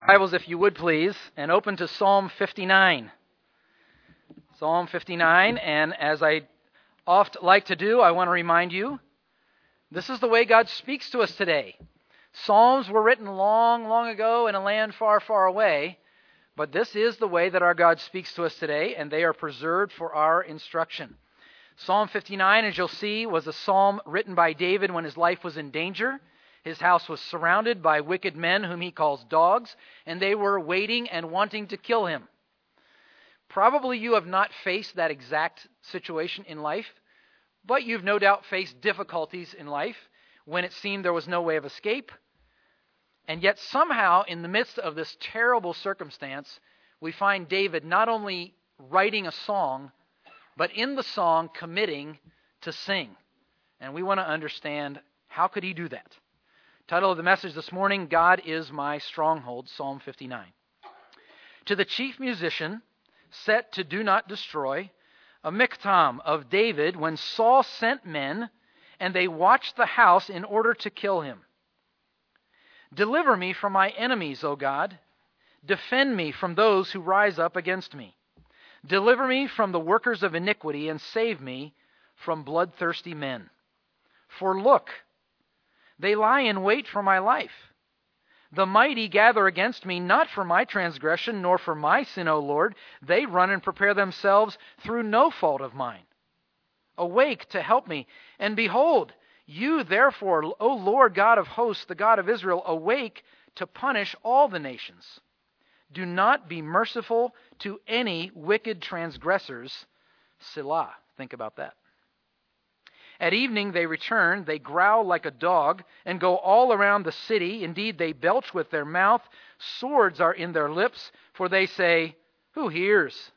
Bibles, if you would please, and open to Psalm 59. Psalm 59, and as I oft like to do, I want to remind you, this is the way God speaks to us today. Psalms were written long, long ago in a land far, far away, but this is the way that our God speaks to us today, and they are preserved for our instruction. Psalm 59, as you'll see, was a psalm written by David when his life was in danger. His house was surrounded by wicked men whom he calls dogs, and they were waiting and wanting to kill him. Probably you have not faced that exact situation in life, but you've no doubt faced difficulties in life when it seemed there was no way of escape. And yet somehow, in the midst of this terrible circumstance, we find David not only writing a song, but in the song committing to sing. And we want to understand, how could he do that? Title of the message this morning, God is my stronghold, Psalm 59. To the chief musician, set to do not destroy, a miktam of David, when Saul sent men, and they watched the house in order to kill him. Deliver me from my enemies, O God. Defend me from those who rise up against me. Deliver me from the workers of iniquity, and save me from bloodthirsty men. For look, they lie in wait for my life. The mighty gather against me, not for my transgression, nor for my sin, O Lord. They run and prepare themselves through no fault of mine. Awake to help me, and behold, you therefore, O Lord God of hosts, the God of Israel, awake to punish all the nations. Do not be merciful to any wicked transgressors. Selah. Think about that. At evening they return, they growl like a dog, and go all around the city. Indeed, they belch with their mouth. Swords are in their lips, for they say, who hears?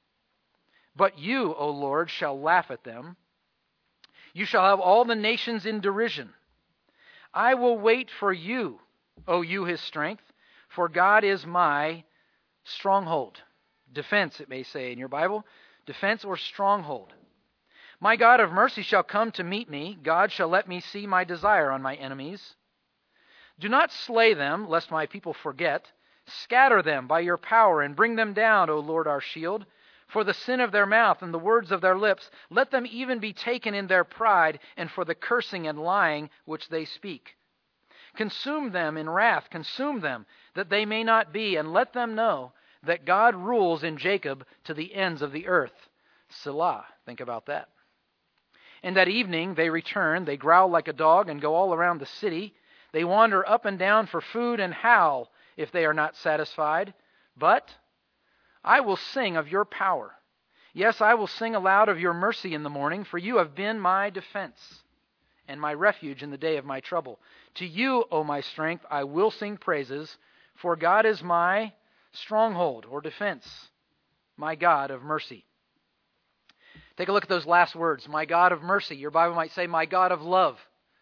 But you, O Lord, shall laugh at them. You shall have all the nations in derision. I will wait for you, O you his strength, for God is my stronghold. Defense, it may say in your Bible. Defense or stronghold. My God of mercy shall come to meet me. God shall let me see my desire on my enemies. Do not slay them, lest my people forget. Scatter them by your power and bring them down, O Lord our shield. For the sin of their mouth and the words of their lips, let them even be taken in their pride, and for the cursing and lying which they speak. Consume them in wrath, consume them, that they may not be, and let them know that God rules in Jacob to the ends of the earth. Selah. Think about that. And that evening they return, they growl like a dog and go all around the city. They wander up and down for food and howl if they are not satisfied. But I will sing of your power. Yes, I will sing aloud of your mercy in the morning, for you have been my defense and my refuge in the day of my trouble. To you, O my strength, I will sing praises, for God is my stronghold or defense, my God of mercy. Take a look at those last words, my God of mercy. Your Bible might say, my God of love.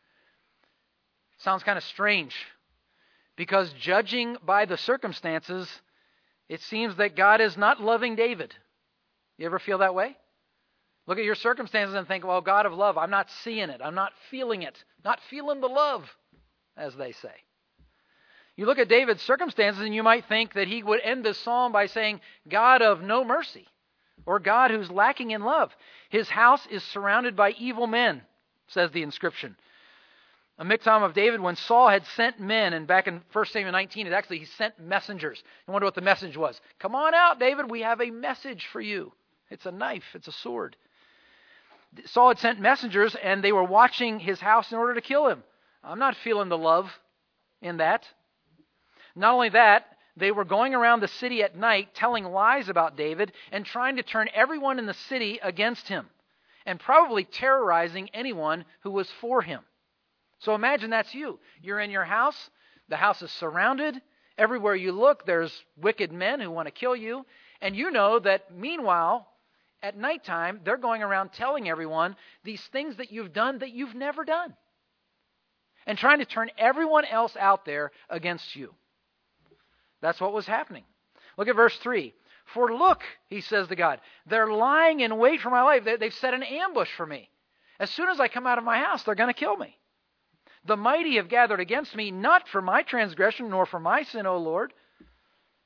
Sounds kind of strange, because judging by the circumstances, it seems that God is not loving David. You ever feel that way? Look at your circumstances and think, well, God of love, I'm not seeing it. I'm not feeling it. Not feeling the love, as they say. You look at David's circumstances and you might think that he would end this psalm by saying, God of no mercy, or God who's lacking in love. His house is surrounded by evil men, says the inscription. A miktam of David, when Saul had sent men, and back in 1 Samuel 19, he sent messengers. I wonder what the message was. Come on out, David, we have a message for you. It's a knife, it's a sword. Saul had sent messengers, and they were watching his house in order to kill him. I'm not feeling the love in that. Not only that, they were going around the city at night telling lies about David and trying to turn everyone in the city against him, and probably terrorizing anyone who was for him. So imagine that's you. You're in your house. The house is surrounded. Everywhere you look, there's wicked men who want to kill you. And you know that meanwhile, at nighttime, they're going around telling everyone these things that you've done that you've never done, and trying to turn everyone else out there against you. That's what was happening. Look at verse 3. For look, he says to God, they're lying in wait for my life. They've set an ambush for me. As soon as I come out of my house, they're going to kill me. The mighty have gathered against me, not for my transgression, nor for my sin, O Lord.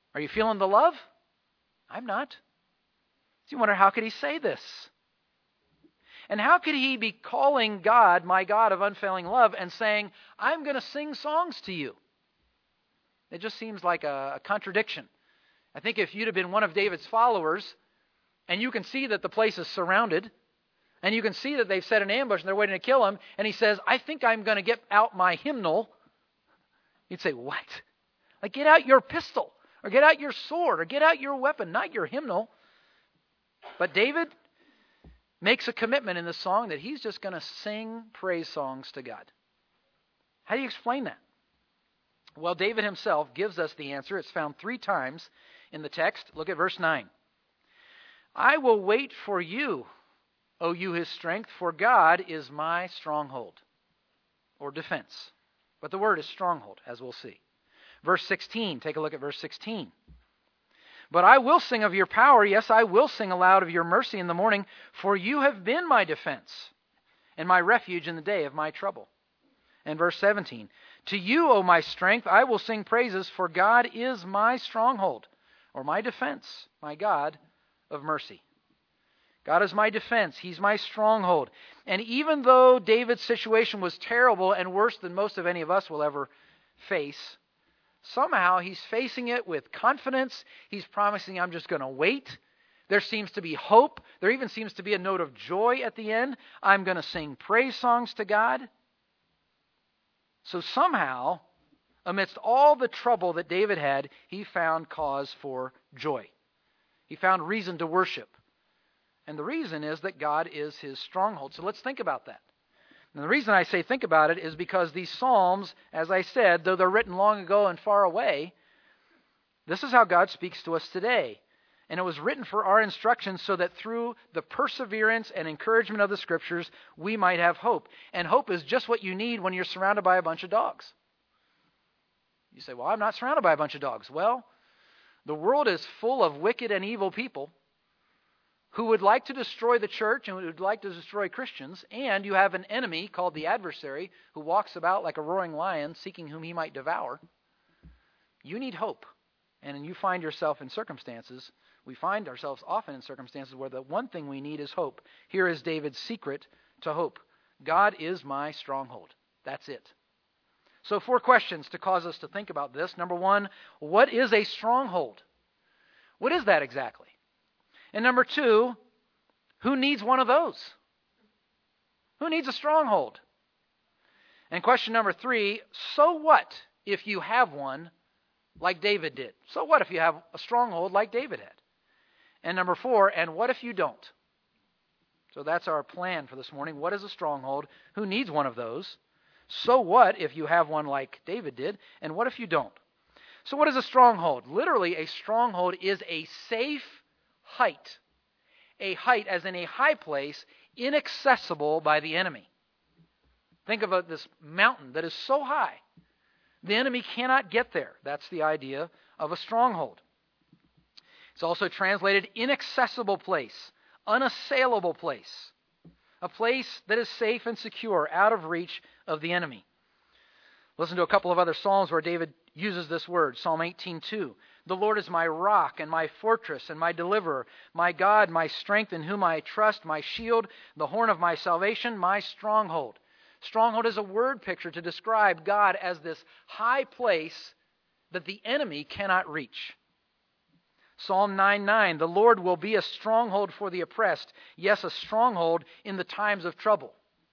Are you feeling the love? I'm not. So you wonder, how could he say this? And how could he be calling God, my God of unfailing love, and saying, I'm going to sing songs to you? It just seems like a contradiction. I think if you'd have been one of David's followers, and you can see that the place is surrounded, and you can see that they've set an ambush and they're waiting to kill him, and he says, I think I'm going to get out my hymnal, you'd say, what? Like, get out your pistol, or get out your sword, or get out your weapon, not your hymnal. But David makes a commitment in this song that he's just going to sing praise songs to God. How do you explain that? Well, David himself gives us the answer. It's found 3 times in the text. Look at verse 9. I will wait for you, O you his strength, for God is my stronghold, or defense. But the word is stronghold, as we'll see. Verse 16, take a look at verse 16. But I will sing of your power, yes, I will sing aloud of your mercy in the morning, for you have been my defense and my refuge in the day of my trouble. And verse 17, to you, O my strength, I will sing praises, for God is my stronghold, or my defense, my God of mercy. God is my defense. He's my stronghold. And even though David's situation was terrible and worse than most of any of us will ever face, somehow he's facing it with confidence. He's promising, I'm just going to wait. There seems to be hope. There even seems to be a note of joy at the end. I'm going to sing praise songs to God. So somehow, amidst all the trouble that David had, he found cause for joy. He found reason to worship. And the reason is that God is his stronghold. So let's think about that. And the reason I say think about it is because these Psalms, as I said, though they're written long ago and far away, this is how God speaks to us today. And it was written for our instruction so that through the perseverance and encouragement of the Scriptures, we might have hope. And hope is just what you need when you're surrounded by a bunch of dogs. You say, well, I'm not surrounded by a bunch of dogs. Well, the world is full of wicked and evil people who would like to destroy the church and would like to destroy Christians, and you have an enemy called the adversary who walks about like a roaring lion seeking whom he might devour. You need hope. And you find yourself in circumstances, we find ourselves often in circumstances where the one thing we need is hope. Here is David's secret to hope. God is my stronghold. That's it. So 4 questions to cause us to think about this. Number 1, what is a stronghold? What is that exactly? And number 2, who needs one of those? Who needs a stronghold? And question number 3, so what if you have one like David did? So what if you have a stronghold like David had? And number 4, and what if you don't? So that's our plan for this morning. What is a stronghold? Who needs one of those? So what if you have one like David did? And what if you don't? So what is a stronghold? Literally, a stronghold is a safe height. A height as in a high place, inaccessible by the enemy. Think of this mountain that is so high, the enemy cannot get there. That's the idea of a stronghold. It's also translated inaccessible place, unassailable place. A place that is safe and secure, out of reach of the enemy. Listen to a couple of other Psalms where David uses this word. Psalm 18:2. The Lord is my rock and my fortress and my deliverer, my God, my strength in whom I trust, my shield, the horn of my salvation, my stronghold. Stronghold is a word picture to describe God as this high place that the enemy cannot reach. Psalm 9:9, the Lord will be a stronghold for the oppressed, yes, a stronghold in the times of trouble.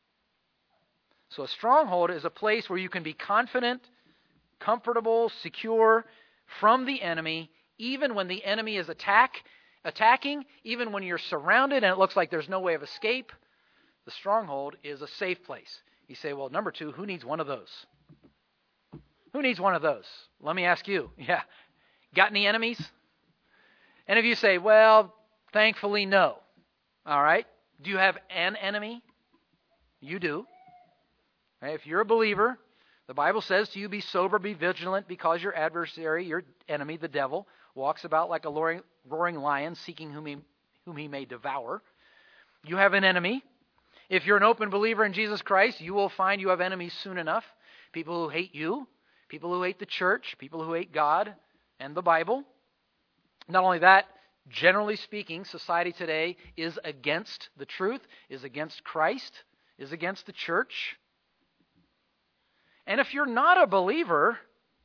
So a stronghold is a place where you can be confident, comfortable, secure from the enemy, even when the enemy is attacking, even when you're surrounded and it looks like there's no way of escape. The stronghold is a safe place. You say, well, number 2, who needs one of those? Who needs one of those? Let me ask you. Yeah. Got any enemies? And if you say, well, thankfully, no. All right. Do you have an enemy? You do. Right? If you're a believer, the Bible says to you, be sober, be vigilant, because your adversary, your enemy, the devil, walks about like a roaring lion, seeking whom he may devour. You have an enemy. If you're an open believer in Jesus Christ, you will find you have enemies soon enough. People who hate you, people who hate the church, people who hate God and the Bible. Not only that, generally speaking, society today is against the truth, is against Christ, is against the church. And if you're not a believer,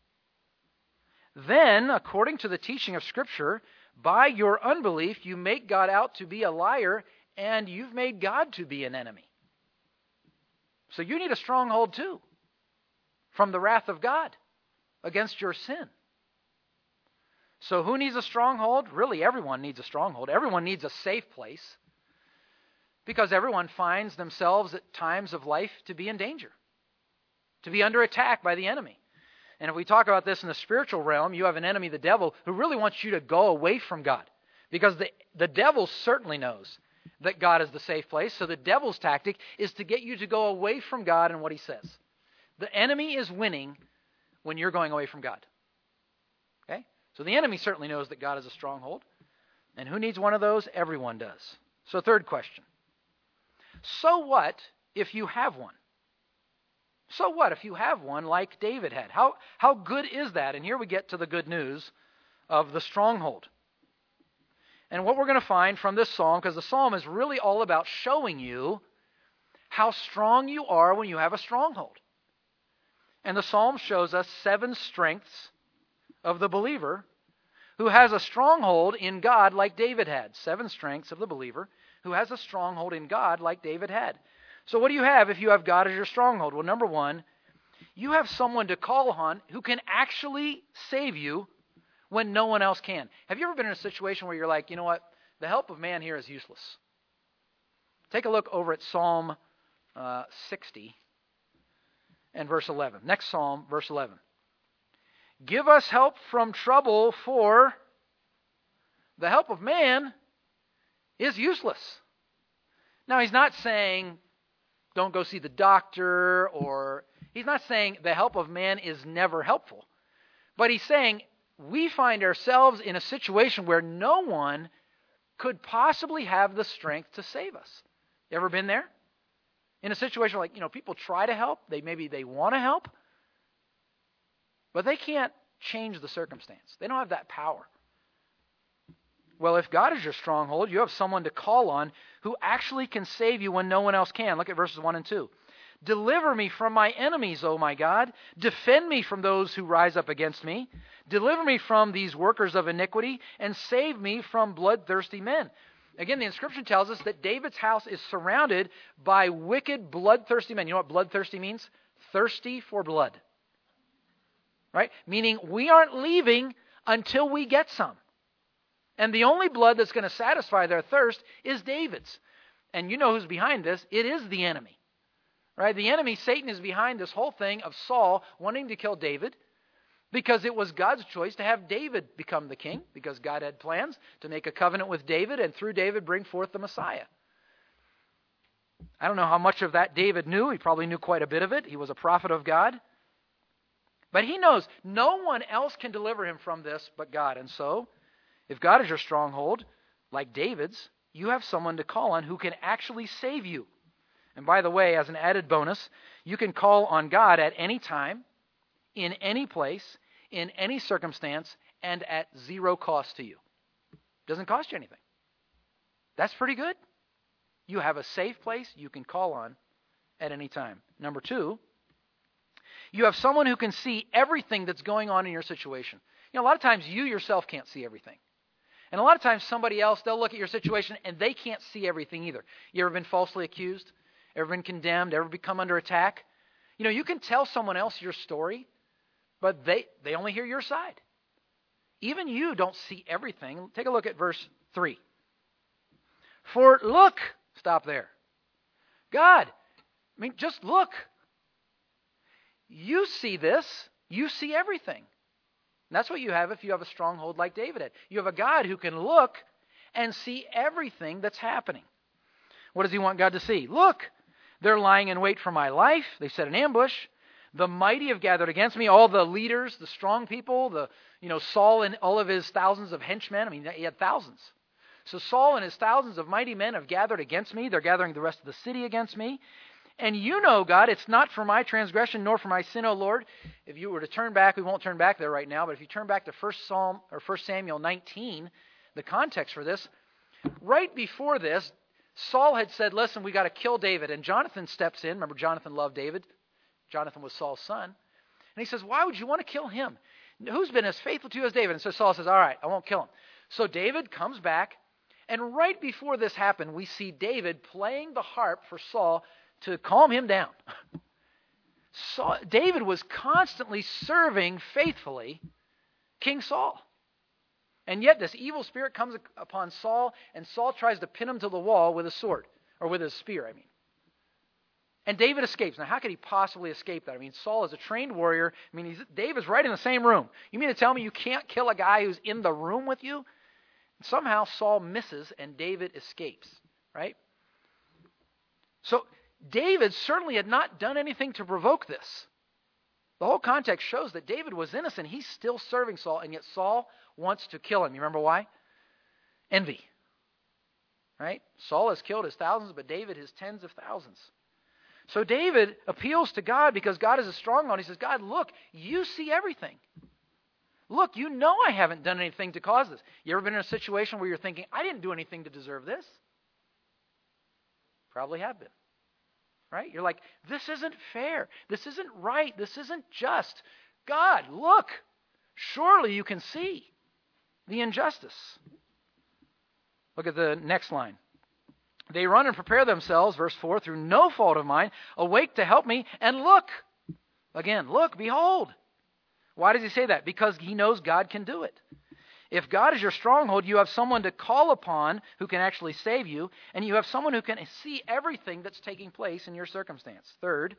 then, according to the teaching of Scripture, by your unbelief, you make God out to be a liar, and you've made God to be an enemy. So you need a stronghold too, from the wrath of God against your sin. So who needs a stronghold? Really, everyone needs a stronghold. Everyone needs a safe place, because everyone finds themselves at times of life to be in danger, to be under attack by the enemy. And if we talk about this in the spiritual realm, you have an enemy, the devil, who really wants you to go away from God. Because the devil certainly knows that God is the safe place. So the devil's tactic is to get you to go away from God and what he says. The enemy is winning when you're going away from God. Okay? So the enemy certainly knows that God is a stronghold. And who needs one of those? Everyone does. So third question. So what if you have one? So what if you have one like David had? How good is that? And here we get to the good news of the stronghold. And what we're going to find from this psalm, because the psalm is really all about showing you how strong you are when you have a stronghold. And the psalm shows us 7 strengths of the believer who has a stronghold in God like David had. 7 strengths of the believer who has a stronghold in God like David had. So what do you have if you have God as your stronghold? Well, number one, you have someone to call on who can actually save you when no one else can. Have you ever been in a situation where you're like, you know what, the help of man here is useless? Take a look over at Psalm 60 and verse 11. Next Psalm, verse 11. Give us help from trouble, for the help of man is useless. Now, he's not saying don't go see the doctor, or he's not saying the help of man is never helpful. But he's saying we find ourselves in a situation where no one could possibly have the strength to save us. You ever been there? In a situation like, people try to help, maybe they want to help, but they can't change the circumstance. They don't have that power. Well, if God is your stronghold, you have someone to call on who actually can save you when no one else can. Look at verses 1 and 2. Deliver me from my enemies, O my God. Defend me from those who rise up against me. Deliver me from these workers of iniquity, and save me from bloodthirsty men. Again, the inscription tells us that David's house is surrounded by wicked, bloodthirsty men. You know what bloodthirsty means? Thirsty for blood. Right? Meaning we aren't leaving until we get some. And the only blood that's going to satisfy their thirst is David's. And you know who's behind this? It is the enemy. Right? The enemy, Satan, is behind this whole thing of Saul wanting to kill David, because it was God's choice to have David become the king, because God had plans to make a covenant with David and through David bring forth the Messiah. I don't know how much of that David knew. He probably knew quite a bit of it. He was a prophet of God. But he knows no one else can deliver him from this but God. And so, if God is your stronghold, like David's, you have someone to call on who can actually save you. And by the way, as an added bonus, you can call on God at any time, in any place, in any circumstance, and at zero cost to you. Doesn't cost you anything. That's pretty good. You have a safe place you can call on at any time. Number 2, you have someone who can see everything that's going on in your situation. A lot of times you yourself can't see everything. And a lot of times somebody else, they'll look at your situation and they can't see everything either. You ever been falsely accused? Ever been condemned? Ever become under attack? You can tell someone else your story, but they only hear your side. Even you don't see everything. Take a look at verse 3. For look, stop there. God, just look. You see this. You see everything. And that's what you have if you have a stronghold like David had. You have a God who can look and see everything that's happening. What does he want God to see? Look, they're lying in wait for my life. They set an ambush. The mighty have gathered against me. All the leaders, the strong people, Saul and all of his thousands of henchmen. He had thousands. So Saul and his thousands of mighty men have gathered against me. They're gathering the rest of the city against me. And you know, God, it's not for my transgression nor for my sin, O Lord. If you were to turn back, we won't turn back there right now, but if you turn back to 1 Samuel 19, the context for this, right before this, Saul had said, listen, we got to kill David. And Jonathan steps in. Remember, Jonathan loved David. Jonathan was Saul's son. And he says, why would you want to kill him? Who's been as faithful to you as David? And so Saul says, all right, I won't kill him. So David comes back. And right before this happened, we see David playing the harp for Saul to calm him down. David was constantly serving faithfully King Saul. And yet this evil spirit comes upon Saul, and Saul tries to pin him to the wall with a sword, or with his spear, I mean. And David escapes. Now, how could he possibly escape that? I mean, Saul is a trained warrior. I mean, David's right in the same room. You mean to tell me you can't kill a guy who's in the room with you? And somehow Saul misses, and David escapes, right? So David certainly had not done anything to provoke this. The whole context shows that David was innocent. He's still serving Saul, and yet Saul wants to kill him. You remember why? Envy. Right? Saul has killed his thousands, but David his tens of thousands. So David appeals to God because God is a stronghold. He says, God, look, you see everything. Look, you know I haven't done anything to cause this. You ever been in a situation where you're thinking, I didn't do anything to deserve this? Probably have been. Right? You're like, this isn't fair. This isn't right. This isn't just. God, look. Surely you can see the injustice. Look at the next line. They run and prepare themselves, verse 4, through no fault of mine, awake to help me, and look. Again, look, behold. Why does he say that? Because he knows God can do it. If God is your stronghold, you have someone to call upon who can actually save you, and you have someone who can see everything that's taking place in your circumstance. Third,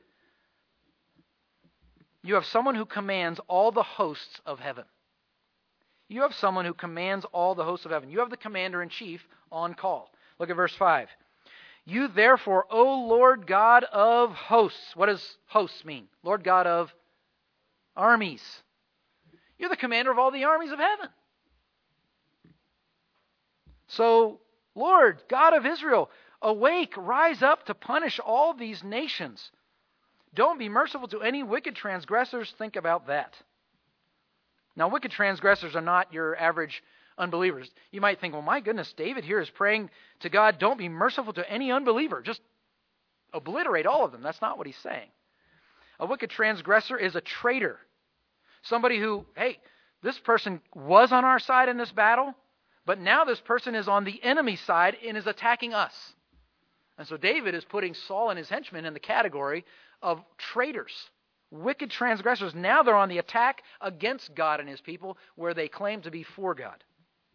you have someone who commands all the hosts of heaven. You have someone who commands all the hosts of heaven. You have the commander-in-chief on call. Look at verse 5. You therefore, O Lord God of hosts. What does hosts mean? Lord God of armies. You're the commander of all the armies of heaven. So, Lord, God of Israel, awake, rise up to punish all these nations. Don't be merciful to any wicked transgressors. Think about that. Now, wicked transgressors are not your average unbelievers. You might think, well, my goodness, David here is praying to God, don't be merciful to any unbeliever. Just obliterate all of them. That's not what he's saying. A wicked transgressor is a traitor. Somebody who, hey, this person was on our side in this battle, but now this person is on the enemy side and is attacking us. And so David is putting Saul and his henchmen in the category of traitors, wicked transgressors. Now they're on the attack against God and his people where they claim to be for God.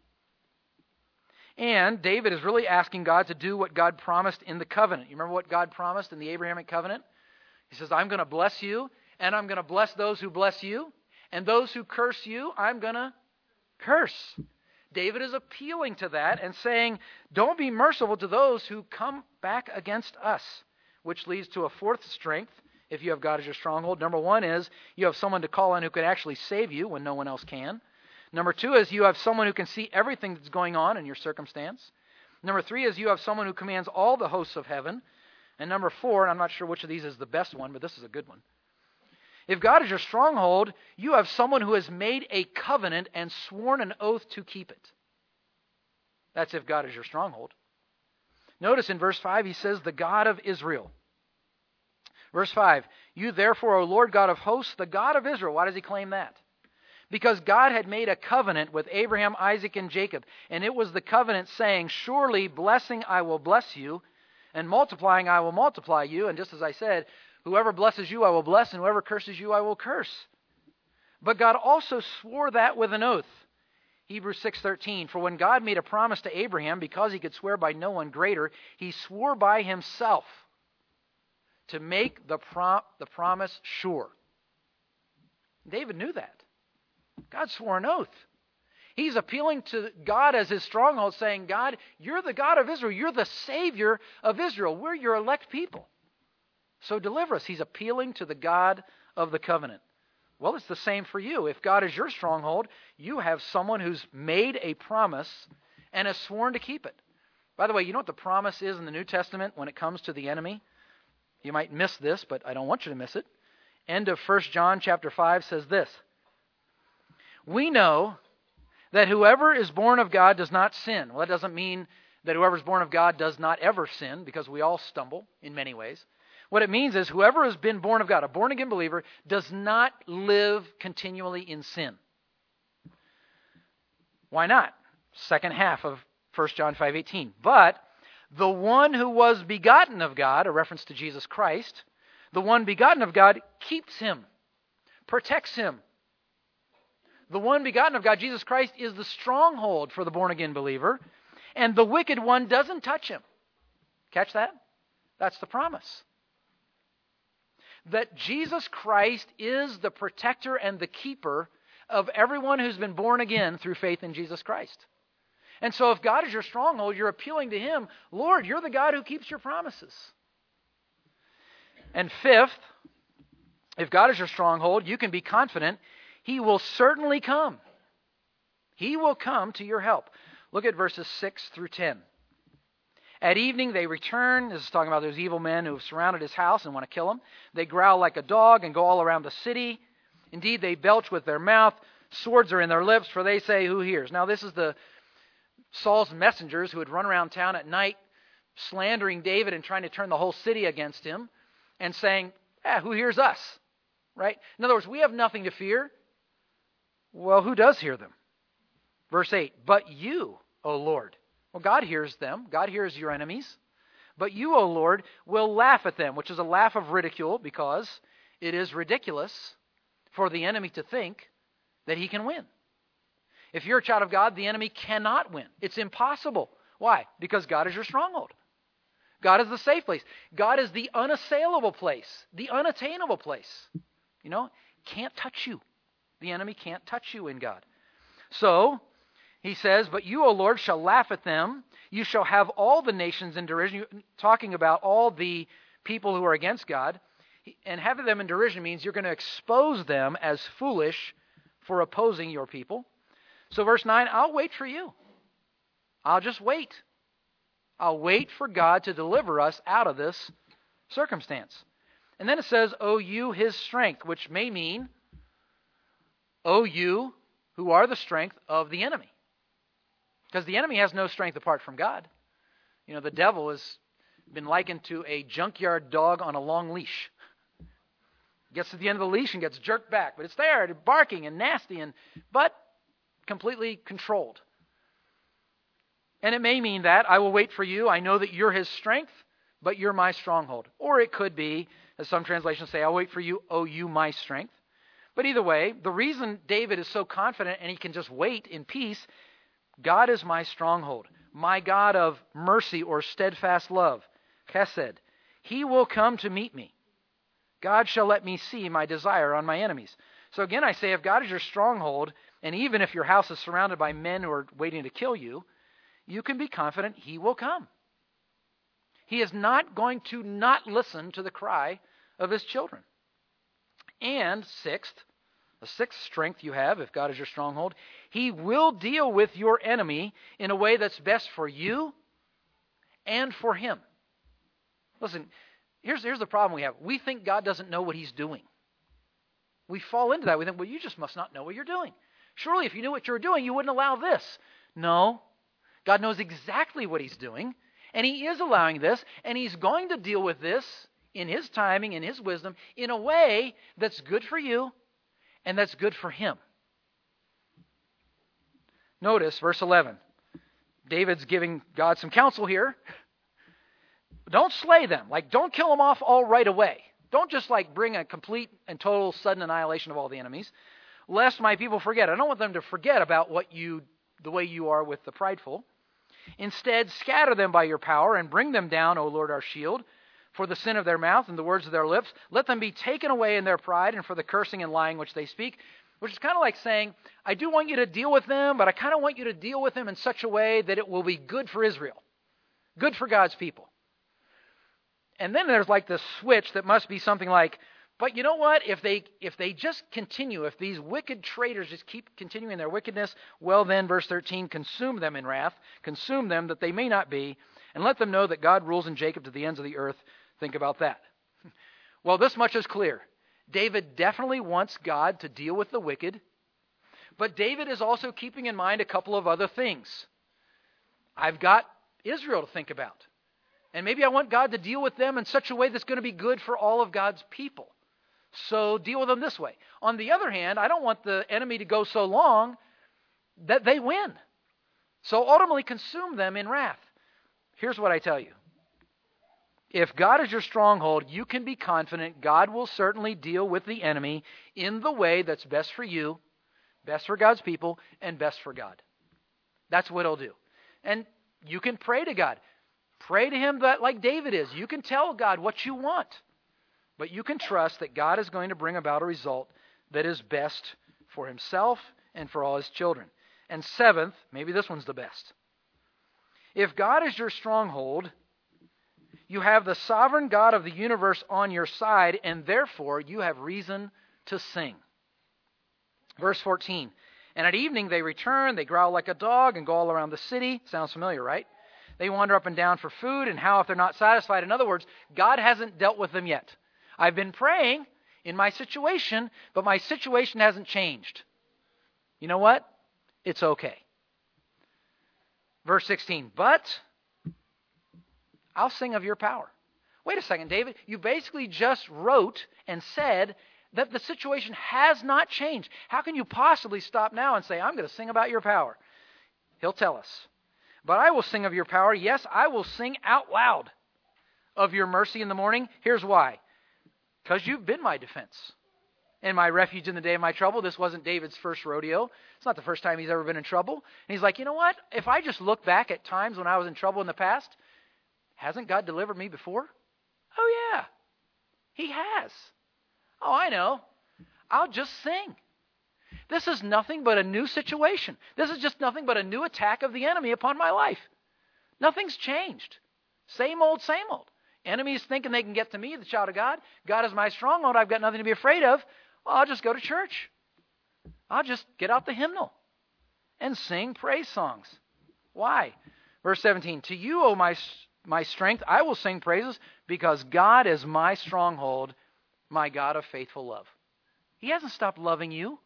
And David is really asking God to do what God promised in the covenant. You remember what God promised in the Abrahamic covenant? He says, I'm going to bless you, and I'm going to bless those who bless you, and those who curse you, I'm going to curse. David is appealing to that and saying, don't be merciful to those who come back against us, which leads to a fourth strength if you have God as your stronghold. Number one is you have someone to call on who can actually save you when no one else can. Number two is you have someone who can see everything that's going on in your circumstance. Number three is you have someone who commands all the hosts of heaven. And number four, and I'm not sure which of these is the best one, but this is a good one. If God is your stronghold, you have someone who has made a covenant and sworn an oath to keep it. That's if God is your stronghold. Notice in verse 5, he says, the God of Israel. Verse 5, you therefore, O Lord God of hosts, the God of Israel. Why does he claim that? Because God had made a covenant with Abraham, Isaac, and Jacob. And it was the covenant saying, surely blessing I will bless you, and multiplying I will multiply you. And just as I said, whoever blesses you I will bless, and whoever curses you I will curse. But God also swore that with an oath. Hebrews 6:13, for when God made a promise to Abraham, because he could swear by no one greater, he swore by himself to make the promise sure. David knew that. God swore an oath. He's appealing to God as his stronghold, saying, God, you're the God of Israel. You're the Savior of Israel. We're your elect people. So deliver us. He's appealing to the God of the covenant. Well, it's the same for you. If God is your stronghold, you have someone who's made a promise and has sworn to keep it. By the way, you know what the promise is in the New Testament when it comes to the enemy? You might miss this, but I don't want you to miss it. End of 1 John chapter 5 says this. We know that whoever is born of God does not sin. Well, that doesn't mean that whoever is born of God does not ever sin, because we all stumble in many ways. What it means is whoever has been born of God, a born-again believer, does not live continually in sin. Why not? Second half of 1 John 5:18. But the one who was begotten of God, a reference to Jesus Christ, the one begotten of God keeps him, protects him. The one begotten of God, Jesus Christ, is the stronghold for the born-again believer, and the wicked one doesn't touch him. Catch that? That's the promise. That Jesus Christ is the protector and the keeper of everyone who's been born again through faith in Jesus Christ. And so if God is your stronghold, you're appealing to Him. Lord, you're the God who keeps your promises. And fifth, if God is your stronghold, you can be confident He will certainly come. He will come to your help. Look at verses 6 through 10. At evening they return. This is talking about those evil men who have surrounded his house and want to kill him. They growl like a dog and go all around the city. Indeed, they belch with their mouth. Swords are in their lips, for they say, who hears? Now this is the Saul's messengers who had run around town at night slandering David and trying to turn the whole city against him and saying, who hears us? Right? In other words, we have nothing to fear. Well, who does hear them? Verse 8, but you, O Lord. Well, God hears them. God hears your enemies. But you, O Lord, will laugh at them, which is a laugh of ridicule, because it is ridiculous for the enemy to think that he can win. If you're a child of God, the enemy cannot win. It's impossible. Why? Because God is your stronghold. God is the safe place. God is the unassailable place, the unattainable place. You know, can't touch you. The enemy can't touch you in God. So, he says, but you, O Lord, shall laugh at them. You shall have all the nations in derision. Talking about all the people who are against God. And having them in derision means you're going to expose them as foolish for opposing your people. So verse 9, I'll wait for you. I'll just wait. I'll wait for God to deliver us out of this circumstance. And then it says, O you, his strength, which may mean, O you, who are the strength of the enemy. Because the enemy has no strength apart from God. You know, the devil has been likened to a junkyard dog on a long leash. Gets to the end of the leash and gets jerked back. But it's there, barking and nasty, but completely controlled. And it may mean that I will wait for you. I know that you're his strength, but you're my stronghold. Or it could be, as some translations say, I'll wait for you, O you, my strength. But either way, the reason David is so confident and he can just wait in peace, God is my stronghold, my God of mercy or steadfast love, chesed. He will come to meet me. God shall let me see my desire on my enemies. So again, I say, if God is your stronghold, and even if your house is surrounded by men who are waiting to kill you, you can be confident He will come. He is not going to not listen to the cry of His children. And sixth, the sixth strength you have, if God is your stronghold, He will deal with your enemy in a way that's best for you and for him. Listen, here's the problem we have. We think God doesn't know what He's doing. We fall into that. We think, well, you just must not know what you're doing. Surely if you knew what you were doing, you wouldn't allow this. No. God knows exactly what He's doing, and He is allowing this, and He's going to deal with this in His timing, in His wisdom, in a way that's good for you and that's good for Him. Notice verse 11. David's giving God some counsel here. Don't slay them. Don't kill them off all right away. Don't just bring a complete and total sudden annihilation of all the enemies, lest my people forget. I don't want them to forget about the way you are with the prideful. Instead, scatter them by your power and bring them down, O Lord our shield, for the sin of their mouth and the words of their lips. Let them be taken away in their pride and for the cursing and lying which they speak. Which is kind of like saying, I do want you to deal with them, but I kind of want you to deal with them in such a way that it will be good for Israel, good for God's people. And then there's this switch that must be something like, but you know what? If they just continue, if these wicked traitors just keep continuing their wickedness, well then, verse 13, consume them in wrath, consume them that they may not be, and let them know that God rules in Jacob to the ends of the earth. Think about that. Well, this much is clear. David definitely wants God to deal with the wicked, but David is also keeping in mind a couple of other things. I've got Israel to think about, and maybe I want God to deal with them in such a way that's going to be good for all of God's people. So deal with them this way. On the other hand, I don't want the enemy to go so long that they win. So ultimately consume them in wrath. Here's what I tell you. If God is your stronghold, you can be confident God will certainly deal with the enemy in the way that's best for you, best for God's people, and best for God. That's what He'll do. And you can pray to God. Pray to Him that like David is. You can tell God what you want. But you can trust that God is going to bring about a result that is best for Himself and for all His children. And seventh, maybe this one's the best. If God is your stronghold, you have the sovereign God of the universe on your side, and therefore you have reason to sing. Verse 14, and at evening they return, they growl like a dog and go all around the city. Sounds familiar, right? They wander up and down for food, and how if they're not satisfied? In other words, God hasn't dealt with them yet. I've been praying in my situation, but my situation hasn't changed. You know what? It's okay. Verse 16, but I'll sing of your power. Wait a second, David. You basically just wrote and said that the situation has not changed. How can you possibly stop now and say, I'm going to sing about your power? He'll tell us. But I will sing of your power. Yes, I will sing out loud of your mercy in the morning. Here's why. Because you've been my defense and my refuge in the day of my trouble. This wasn't David's first rodeo. It's not the first time he's ever been in trouble. And he's like, you know what? If I just look back at times when I was in trouble in the past, hasn't God delivered me before? Oh, yeah. He has. Oh, I know. I'll just sing. This is nothing but a new situation. This is just nothing but a new attack of the enemy upon my life. Nothing's changed. Same old, same old. Enemies thinking they can get to me, the child of God. God is my stronghold. I've got nothing to be afraid of. Well, I'll just go to church. I'll just get out the hymnal and sing praise songs. Why? Verse 17, to you, O my strength, I will sing praises because God is my stronghold, my God of faithful love. He hasn't stopped loving you.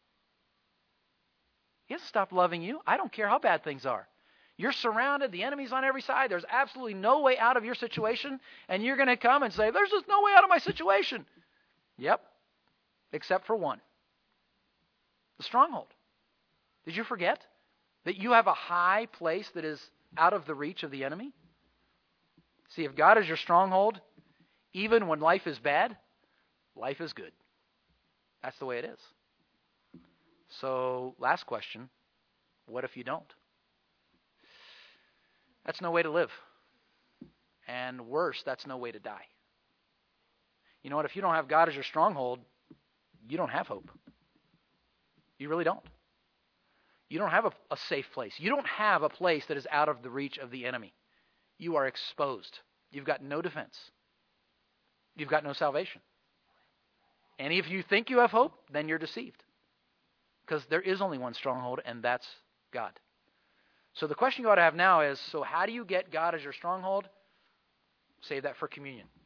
He hasn't stopped loving you. I don't care how bad things are. You're surrounded. The enemy's on every side. There's absolutely no way out of your situation. And you're going to come and say, there's just no way out of my situation. Yep. Except for one. The stronghold. Did you forget that you have a high place that is out of the reach of the enemy? See, if God is your stronghold, even when life is bad, life is good. That's the way it is. So, last question. What if you don't? That's no way to live. And worse, that's no way to die. You know what? If you don't have God as your stronghold, you don't have hope. You really don't. You don't have a safe place. You don't have a place that is out of the reach of the enemy. You are exposed. You've got no defense. You've got no salvation. And if you think you have hope, then you're deceived. Because there is only one stronghold, and that's God. So the question you ought to have now is, so how do you get God as your stronghold? Save that for communion.